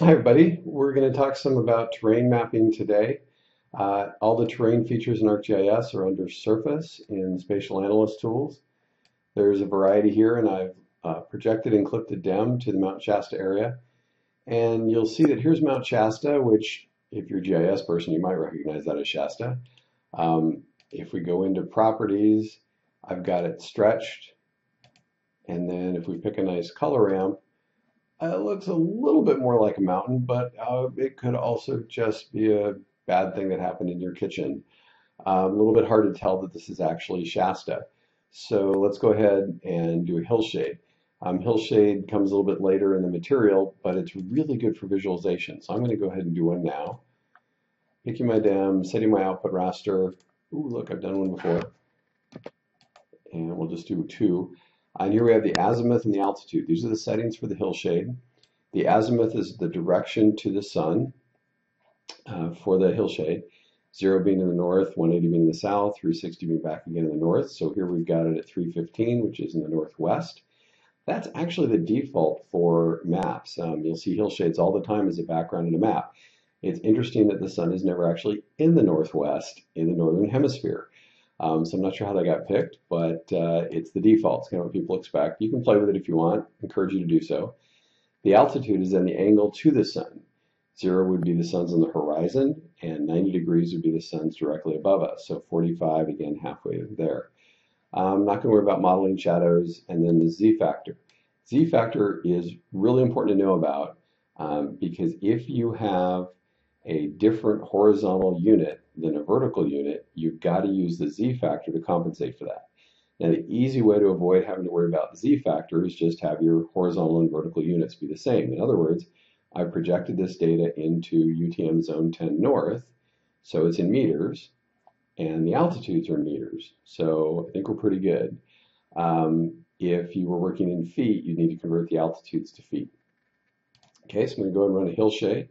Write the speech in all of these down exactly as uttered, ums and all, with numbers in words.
Hi everybody, we're going to talk some about terrain mapping today. Uh, all the terrain features in ArcGIS are under Surface in Spatial Analyst tools. There's a variety here, and I've uh, projected and clipped a D E M to the Mount Shasta area. And you'll see that here's Mount Shasta, which if you're a G I S person, you might recognize that as Shasta. Um, if we go into properties, I've got it stretched. And then if we pick a nice color ramp, Uh, it looks a little bit more like a mountain, but uh, it could also just be a bad thing that happened in your kitchen. Um, a little bit hard to tell that this is actually Shasta. So let's go ahead and do a hillshade. Um, hillshade comes a little bit later in the material, but it's really good for visualization. So I'm going to go ahead and do one now. Picking my D E M, setting my output raster. Ooh, look, I've done one before. And we'll just do two. And here we have the azimuth and the altitude. These are the settings for the hillshade. The azimuth is the direction to the sun uh, for the hillshade. Zero being in the north, one eighty being in the south, three sixty being back again in the north. So here we've got it at three fifteen, which is in the northwest. That's actually the default for maps. Um, you'll see hillshades all the time as a background in a map. It's interesting that the sun is never actually in the northwest in the northern hemisphere. Um, so I'm not sure how that got picked, but uh, it's the default. It's kind of what people expect. You can play with it if you want. I encourage you to do so. The altitude is then the angle to the sun. Zero would be the sun's on the horizon, and ninety degrees would be the sun's directly above us. So forty-five, again, halfway there. I'm not going to worry about modeling shadows. And then the Z factor. Z factor is really important to know about um, because if you have a different horizontal unit than a vertical unit, you've got to use the Z factor to compensate for that. Now, the easy way to avoid having to worry about the Z factor is just have your horizontal and vertical units be the same. In other words, I projected this data into U T M zone ten north, so it's in meters, and the altitudes are in meters. So I think we're pretty good. Um, if you were working in feet, you need to convert the altitudes to feet. Okay, so I'm going to go ahead and run a hillshade,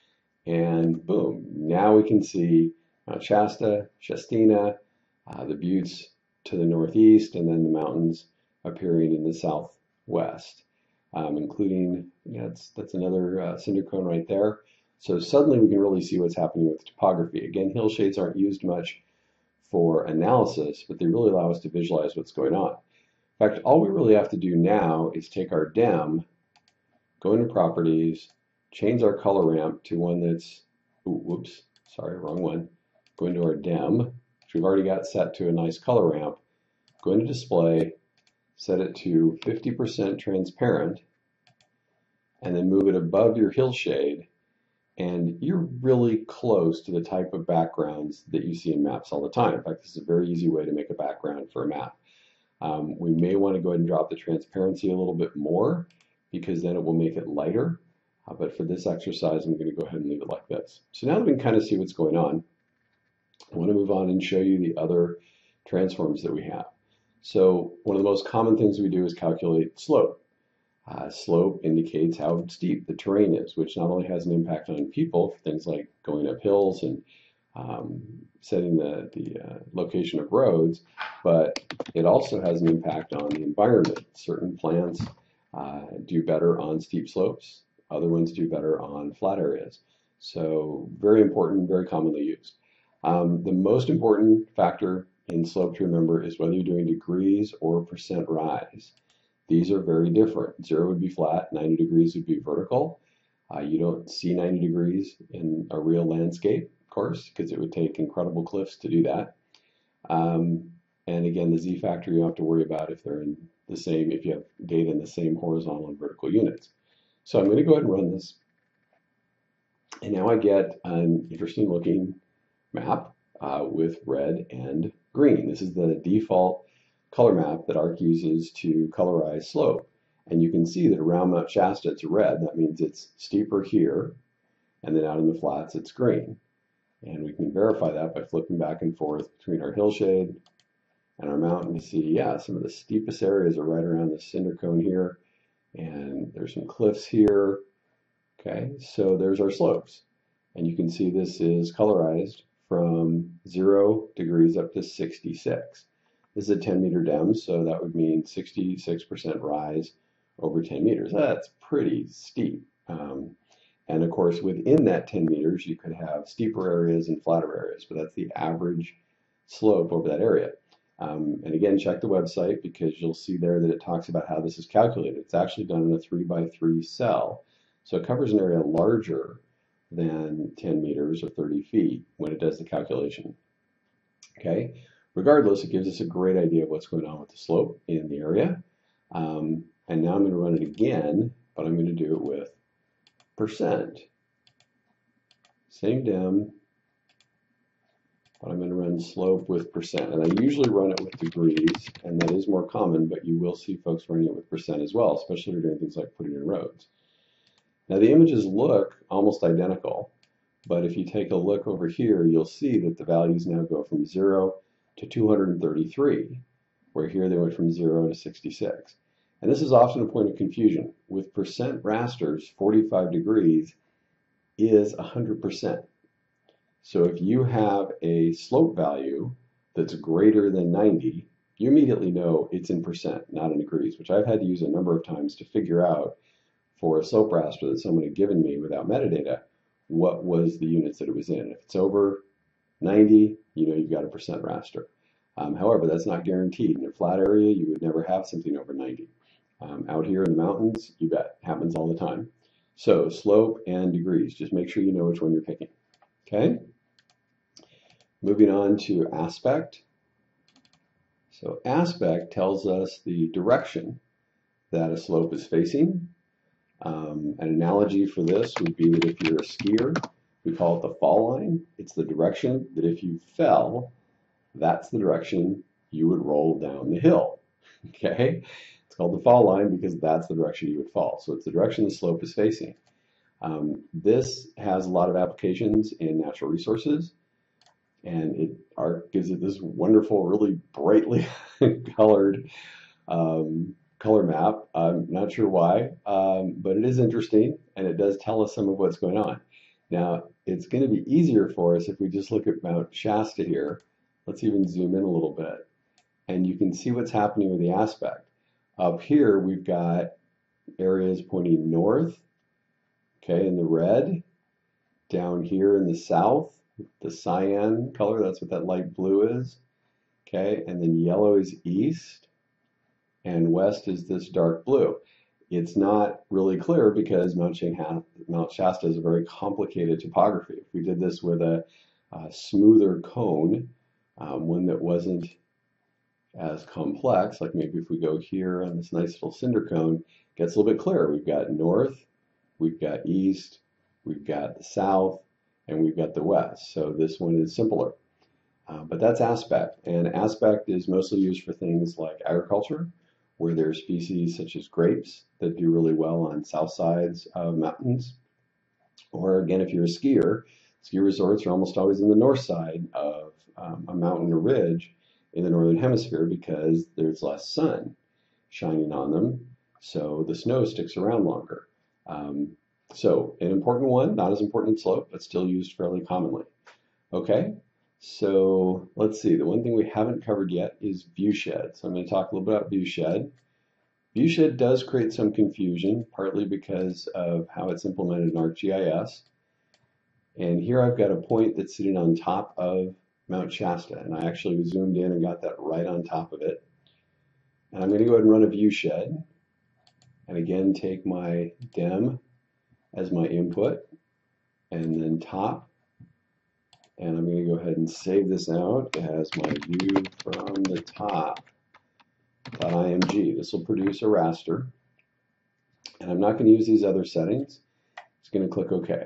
and boom, now we can see Mount Shasta, Shastina, uh, the buttes to the northeast, and then the mountains appearing in the southwest, um, including, yeah, that's, that's another uh, cinder cone right there. So suddenly we can really see what's happening with topography. Again, hillshades aren't used much for analysis, but they really allow us to visualize what's going on. In fact, all we really have to do now is take our D E M, go into properties, change our color ramp to one that's, ooh, whoops, sorry, wrong one. Go into our D E M, which we've already got set to a nice color ramp. Go into display, set it to fifty percent transparent, and then move it above your hillshade. And you're really close to the type of backgrounds that you see in maps all the time. In fact, this is a very easy way to make a background for a map. Um, we may want to go ahead and drop the transparency a little bit more because then it will make it lighter. Uh, but for this exercise, I'm going to go ahead and leave it like this. So now that we can kind of see what's going on, I want to move on and show you the other transforms that we have. So one of the most common things we do is calculate slope. Uh, slope indicates how steep the terrain is, which not only has an impact on people for things like going up hills and um, setting the, the uh, location of roads, but it also has an impact on the environment. Certain plants uh, do better on steep slopes, other ones do better on flat areas. So very important, very commonly used. Um, the most important factor in slope to remember is whether you're doing degrees or percent rise. These are very different. Zero would be flat, ninety degrees would be vertical. Uh, you don't see ninety degrees in a real landscape, of course, because it would take incredible cliffs to do that. Um, and again, the Z factor you don't have to worry about if they're in the same, if you have data in the same horizontal and vertical units. So I'm going to go ahead and run this. And now I get an interesting looking map uh, with red and green. This is the default color map that ARC uses to colorize slope. And you can see that around Mount Shasta it's red. That means it's steeper here, and then out in the flats it's green. And we can verify that by flipping back and forth between our hillshade and our mountain to see, yeah, some of the steepest areas are right around this cinder cone here, and there's some cliffs here. Okay, so there's our slopes. And you can see this is colorized from zero degrees up to sixty-six. This is a ten meter D E M, so that would mean sixty-six percent rise over ten meters. That's pretty steep. Um, And of course, within that ten meters, you could have steeper areas and flatter areas, but that's the average slope over that area. Um, and again, check the website because you'll see there that it talks about how this is calculated. It's actually done in a three by three cell. So it covers an area larger than ten meters or thirty feet when it does the calculation. Okay, regardless, it gives us a great idea of what's going on with the slope in the area. Um, and now I'm going to run it again, but I'm going to do it with percent. Same dim, but I'm going to run slope with percent. And I usually run it with degrees, and that is more common, but you will see folks running it with percent as well, especially if you're doing things like putting in roads. Now the images look almost identical, but if you take a look over here, you'll see that the values now go from zero to two hundred thirty-three, where here they went from zero to sixty-six. And this is often a point of confusion. With percent rasters, forty-five degrees is one hundred percent. So if you have a slope value that's greater than ninety, you immediately know it's in percent, not in degrees, which I've had to use a number of times to figure out for a slope raster that someone had given me without metadata, what was the units that it was in. If it's over ninety, you know you've got a percent raster. Um, however, that's not guaranteed. In a flat area, you would never have something over ninety. Um, out here in the mountains, you bet, happens all the time. So slope and degrees, just make sure you know which one you're picking. Okay? Moving on to aspect. So aspect tells us the direction that a slope is facing. Um, an analogy for this would be that if you're a skier, we call it the fall line. It's the direction that if you fell, that's the direction you would roll down the hill. Okay? It's called the fall line because that's the direction you would fall. So it's the direction the slope is facing. Um, this has a lot of applications in natural resources, and it art gives it this wonderful, really brightly colored um, color map. I'm not sure why, um, but it is interesting, and it does tell us some of what's going on. Now, it's going to be easier for us if we just look at Mount Shasta here. Let's even zoom in a little bit, and you can see what's happening with the aspect. Up here, we've got areas pointing north, okay, in the red. Down here in the south, the cyan color, that's what that light blue is, okay, and then yellow is east, and west is this dark blue. It's not really clear because Mount Shasta is a very complicated topography. If we did this with a, a smoother cone, um, one that wasn't as complex, like maybe if we go here on this nice little cinder cone, it gets a little bit clearer. We've got north, we've got east, we've got the south, and we've got the west. So this one is simpler. Uh, but that's aspect, and aspect is mostly used for things like agriculture, where there are species such as grapes that do really well on south sides of mountains. Or again, if you're a skier, ski resorts are almost always in the north side of um, a mountain or ridge in the northern hemisphere because there's less sun shining on them, so the snow sticks around longer. Um, so an important one, not as important in slope, but still used fairly commonly. Okay, so let's see, the one thing we haven't covered yet is viewshed. So I'm going to talk a little bit about viewshed. Viewshed does create some confusion, partly because of how it's implemented in ArcGIS. And here I've got a point that's sitting on top of Mount Shasta, and I actually zoomed in and got that right on top of it. And I'm going to go ahead and run a viewshed, and again take my dim as my input, and then top, and I'm going to go ahead and save this out as my view from the top .img. This will produce a raster, and I'm not going to use these other settings. Just going to click OK.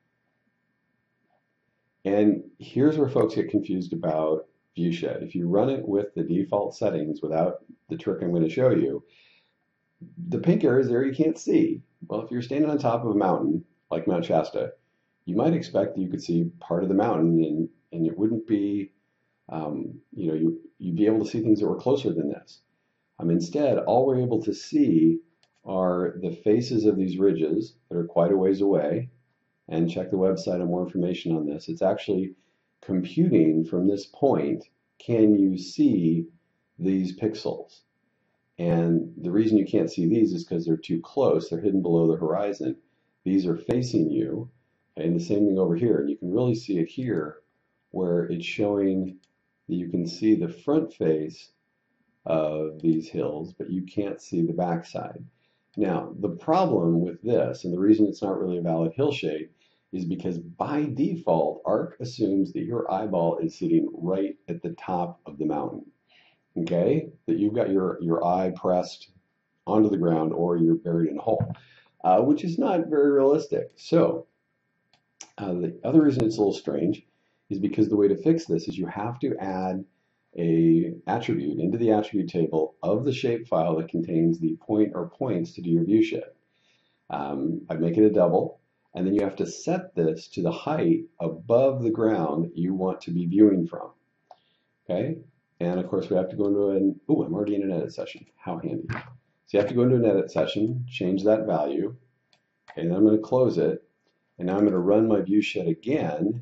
And here's where folks get confused about viewshed. If you run it with the default settings without the trick I'm going to show you, the pink areas there you can't see. Well, if you're standing on top of a mountain like Mount Shasta, you might expect that you could see part of the mountain, and, and it wouldn't be, um, you know, you, you'd be able to see things that were closer than this. Um, instead, all we're able to see are the faces of these ridges that are quite a ways away. And check the website on more information on this. It's actually computing from this point, can you see these pixels? And the reason you can't see these is because they're too close. They're hidden below the horizon. these are facing you, okay, and the same thing over here. And you can really see it here where it's showing that you can see the front face of these hills, but you can't see the backside. Now, the problem with this, and the reason it's not really a valid hill shade, is because by default, ARC assumes that your eyeball is sitting right at the top of the mountain, okay? That you've got your, your eye pressed onto the ground or you're buried in a hole, uh, which is not very realistic. So uh, the other reason it's a little strange is because the way to fix this is you have to add a attribute into the attribute table of the shapefile that contains the point or points to do your view shed. Um, I'd make it a double, and then you have to set this to the height above the ground that you want to be viewing from. Okay, and of course we have to go into an, oh, I'm already in an edit session. How handy. So you have to go into an edit session, change that value, and then I'm going to close it, and now I'm going to run my view shed again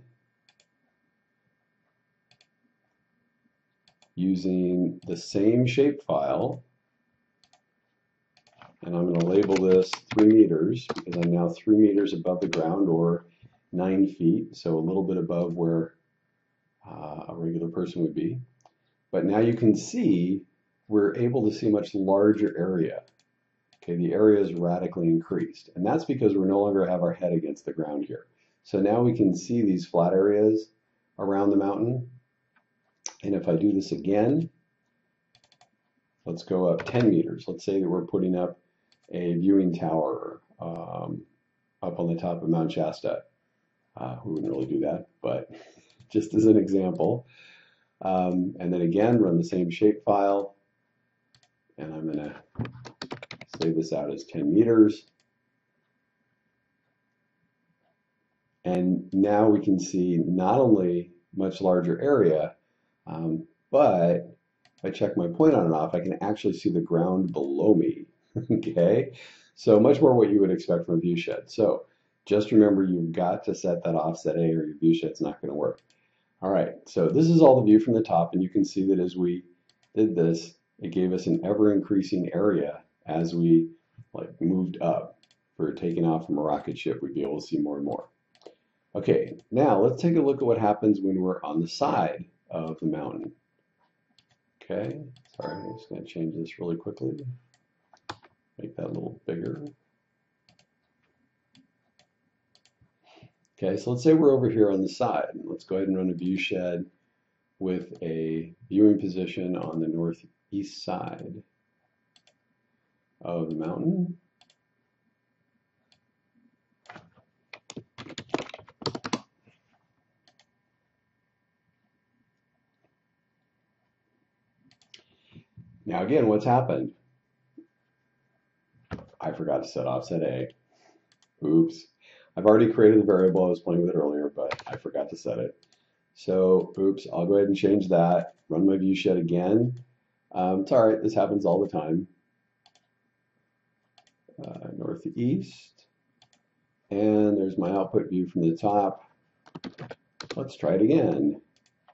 using the same shapefile, and I'm going to label this three meters because I'm now three meters above the ground, or nine feet, so a little bit above where uh, a regular person would be. But now you can see we're able to see a much larger area. Okay, the area is radically increased, and that's because we no longer have our head against the ground here. So now we can see these flat areas around the mountain. And if I do this again, let's go up ten meters. Let's say that we're putting up a viewing tower um, up on the top of Mount Shasta. Uh, we wouldn't really do that, but just as an example. Um, and then again, run the same shapefile. And I'm going to save this out as ten meters. And now we can see not only much larger area, um, but if I check my point on and off, I can actually see the ground below me. Okay, so much more what you would expect from a view shed. So just remember, you've got to set that offset A or your view shed's not going to work. All right, so this is all the view from the top, and you can see that as we did this, it gave us an ever-increasing area as we like moved up. For taking off from a rocket ship, we'd be able to see more and more. Okay, now let's take a look at what happens when we're on the side of the mountain. Okay, sorry, I'm just going to change this really quickly. Make that a little bigger. Okay, so let's say we're over here on the side. Let's go ahead and run a view shed with a viewing position on the northeast side of the mountain. Now again, what's happened? I forgot to set offset A. Oops. I've already created the variable I was playing with it earlier, but I forgot to set it. So, oops, I'll go ahead and change that. Run my view shed again. Um, it's all right, this happens all the time. Uh, northeast. And there's my output view from the top. Let's try it again.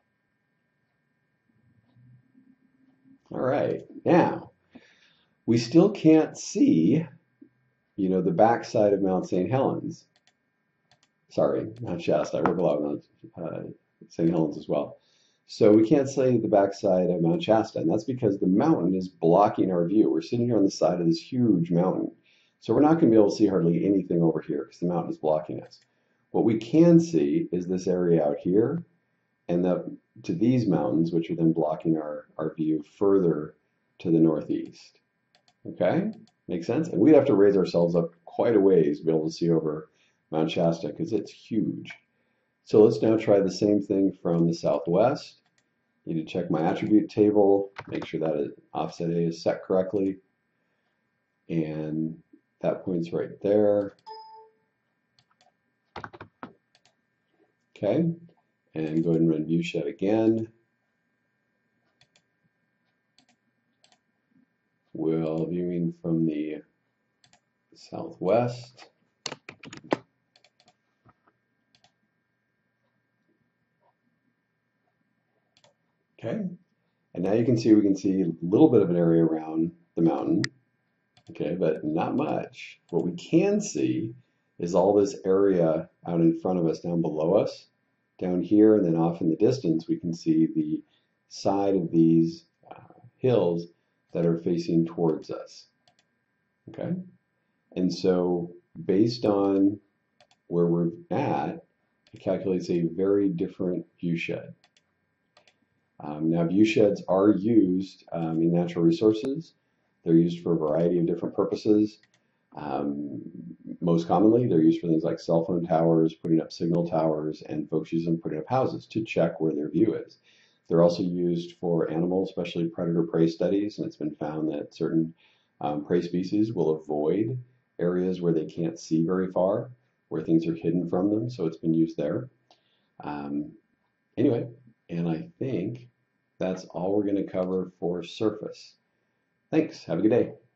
All right, now, we still can't see, you know, the backside of Mount Saint Helens. Sorry, Mount Shasta. I work a lot with uh, Saint Helens as well. So we can't see the backside of Mount Shasta, and that's because the mountain is blocking our view. We're sitting here on the side of this huge mountain. So we're not going to be able to see hardly anything over here because the mountain is blocking us. What we can see is this area out here, and the, to these mountains, which are then blocking our, our view further to the northeast. Okay? Makes sense? And we'd have to raise ourselves up quite a ways to be able to see over Mount Shasta because it's huge. So let's now try the same thing from the southwest. I need to check my attribute table, make sure that is, offset A is set correctly. And that point's right there. Okay, and go ahead and run view shed again. We're viewing from the southwest. Okay, and now you can see we can see a little bit of an area around the mountain, okay, but not much. What we can see is all this area out in front of us, down below us. Down here and then off in the distance, we can see the side of these uh, hills that are facing towards us. Okay? And so based on where we're at, it calculates a very different view shed. Um, now, view sheds are used um, in natural resources. They're used for a variety of different purposes. Um, most commonly, they're used for things like cell phone towers, putting up signal towers, and folks use them putting up houses to check where their view is. They're also used for animals, especially predator-prey studies, and it's been found that certain um, prey species will avoid areas where they can't see very far, where things are hidden from them, so it's been used there. Um, anyway, and I think that's all we're going to cover for surface. Thanks. Have a good day.